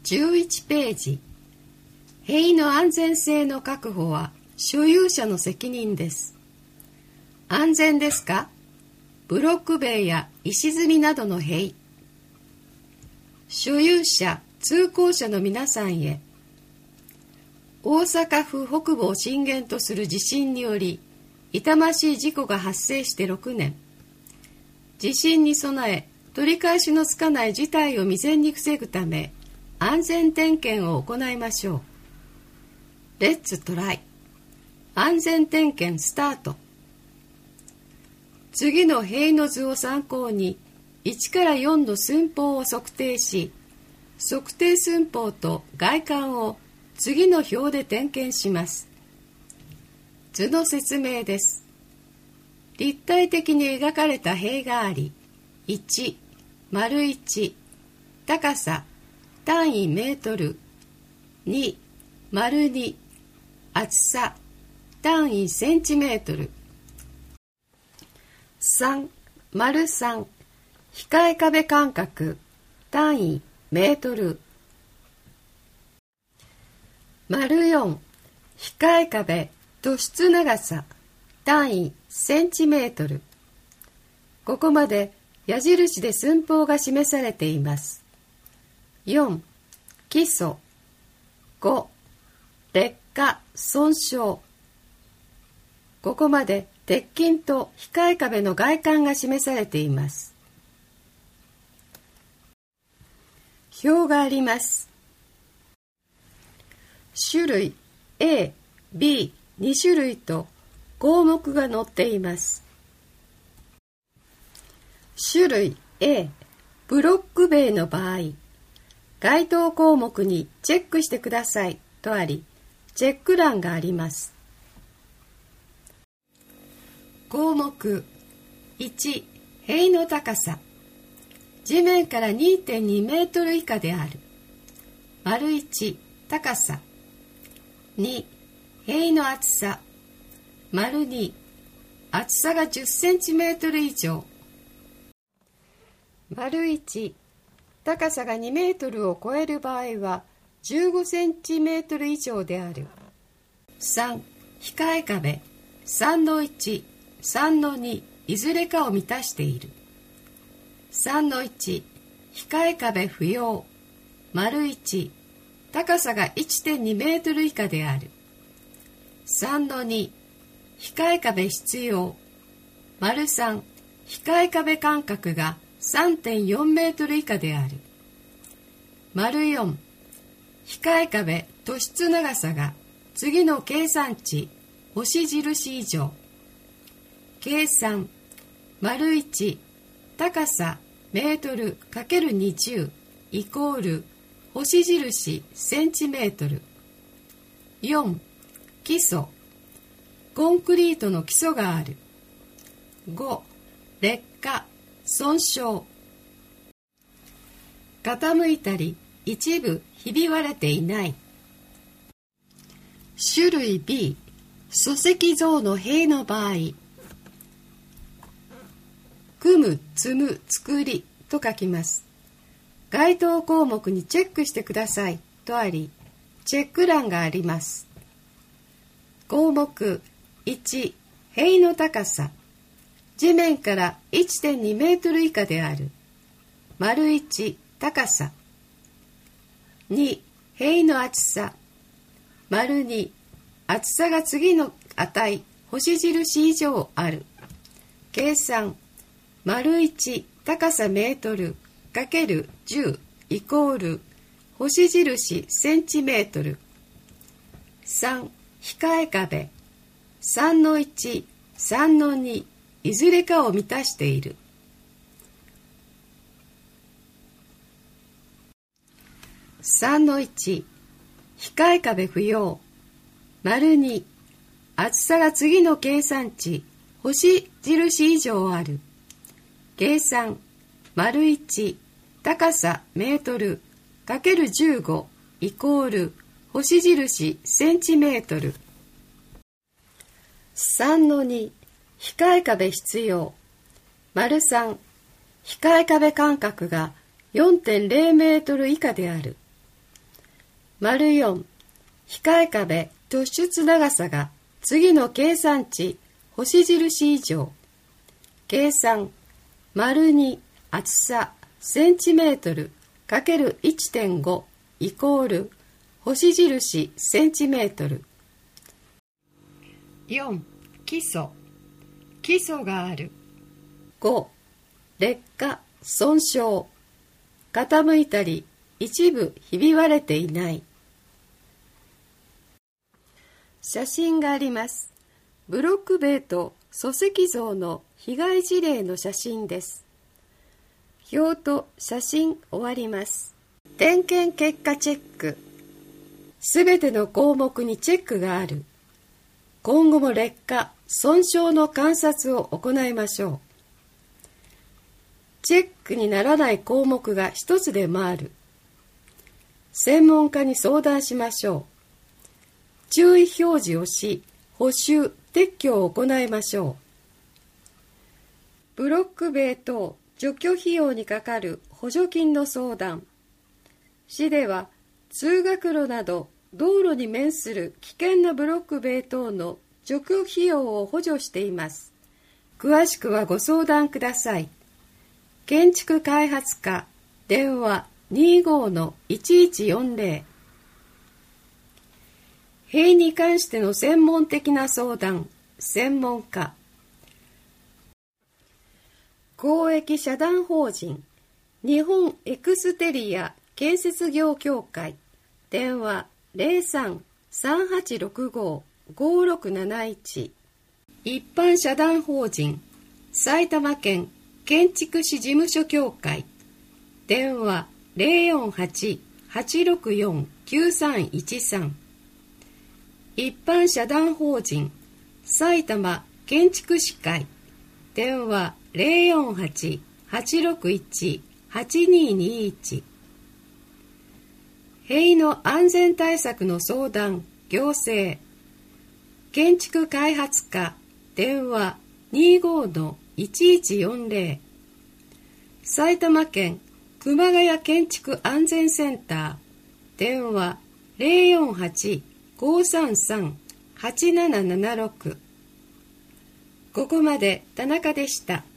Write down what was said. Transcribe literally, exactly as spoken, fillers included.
じゅういちページ。塀の安全性の確保は所有者の責任です。安全ですか？ブロック塀や石積みなどの塀。所有者、通行者の皆さんへ。大阪府北部を震源とする地震により痛ましい事故が発生してろくねん。地震に備え、取り返しのつかない事態を未然に防ぐため、安全点検を行いましょう。レッツトライ。安全点検スタート。次の塀の図を参考にいちからよんの寸法を測定し、測定寸法と外観を次の表で点検します。図の説明です。立体的に描かれた塀があり、いち、丸いち、高さ単位メートル、に、丸に、厚さ単位センチメートル、さん、丸さん、控え壁間隔単位メートル、丸よん、控え壁突出長さ単位センチメートル。ここまで矢印で寸法が示されています。よん、基礎。ご、劣化損傷。ここまで鉄筋と控え壁の外観が示されています。表があります。種類 A、B、に 種類と項目が載っています。種類 A、ブロック塀の場合、該当項目にチェックしてくださいとあり、チェック欄があります。項目いち、塀の高さ。地面から にてんに メートル以下である。丸いち、高さ。に、塀の厚さ。丸に、厚さがじゅっセンチメートル以上。丸いち、高さがにメートルを超える場合はじゅうごセンチメートル以上である。さん、控え壁さんのいち、さんのにいずれかを満たしている。さんのいち、控え壁不要。丸いち、高さが いってんに メートル以下である。さんのに、控え壁必要。丸さん、控え壁間隔が さんてんよん メートル以下である。丸よん、控え壁突出長さが次の計算値星印以上。計算丸いち、高さメートル かけるにじゅう イコール星印センチメートル。よん、基礎。コンクリートの基礎がある。ご、劣化損傷。傾いたり一部ひび割れていない。種類 B、礎石造の塀の場合、組む、積む、作りと書きます。該当項目にチェックしてくださいとあり、チェック欄があります。項目いち、塀の高さ。地面から いってんに メートル以下である。丸いち、高さ。に、塀の厚さ。丸に、厚さが次の値、星印以上ある。計算、丸いち、高さメートル、かけるじゅう、イコール、星印センチメートル。さん、控え壁。さんのいち、さんのに、いずれかを満たしている。さんのいち、控え壁不要。丸に、厚さが次の計算値、星印以上ある。計算、丸いち、高さメートル、かけるじゅうご、イコール、星印センチメートル。さんのに、控え壁必要。丸さん、控え壁間隔が よんてんゼロ メートル以下である。 よん、控え壁突出長さが次の計算値星印以上。計算に、厚さセンチメートル × いってんご イコール星印センチメートル。よん、基礎基礎がある。ご、劣化損傷傾いたり一部ひび割れていない。写真があります。ブロック塀と礎石像の被害事例の写真です。表と写真終わります。点検結果チェック。すべての項目にチェックがある。今後も劣化、損傷の観察を行いましょう。チェックにならない項目が一つでもある。専門家に相談しましょう。注意表示をし、補修・撤去を行いましょう。ブロック塀等除去費用にかかる補助金の相談。市では通学路など道路に面する危険なブロック塀等の除去費用を補助しています。詳しくはご相談ください。建築開発課電話 にじゅうごのいちいちよんぜろ。塀に関しての専門的な相談、専門家。公益社団法人日本エクステリア建設業協会電話 ゼロさん さんはちろくご ごろくなないち。一般社団法人埼玉県建築士事務所協会電話 ゼロよんはち はちろくよん きゅうさんいちさん。一般社団法人埼玉建築士会電話 ゼロよんはち はちろくいち はちににいち。塀の安全対策の相談行政建築開発課電話 にじゅうごのいちいちよんぜろ。埼玉県熊谷建築安全センター電話 ゼロよんはち ごさんさん はちななななろく。ここまで田中でした。